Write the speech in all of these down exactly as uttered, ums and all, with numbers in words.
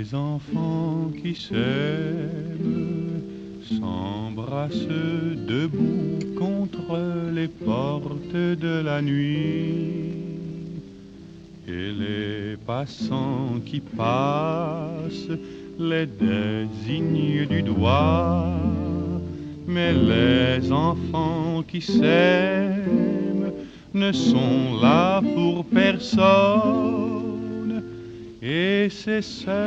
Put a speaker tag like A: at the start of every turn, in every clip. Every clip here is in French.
A: enfants qui s'aiment s'embrassent debout contre les portes de la nuit, et les passants qui passent les désignent du doigt. Mais les enfants qui s'aiment ne sont là pour personne, et c'est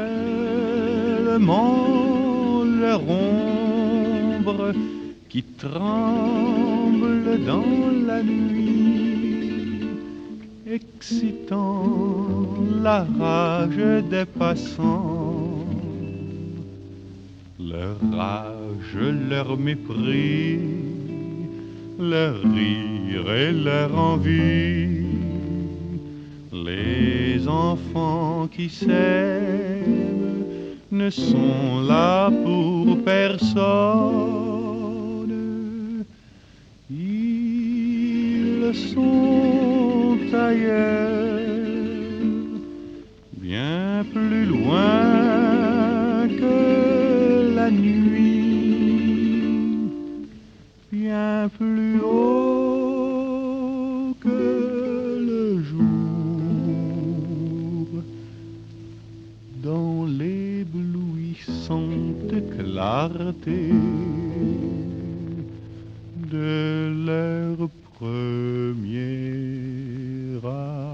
A: seulement leur ombre qui tremble dans la nuit, excitant la rage des passants. Leur rage, leur mépris, leur rire et leur envie. Les enfants qui s'aiment ne sont là pour personne. Ils sont ailleurs, bien plus loin que la nuit, bien plus haut que le jour, dans l'éblouissante clarté de leur premier amour.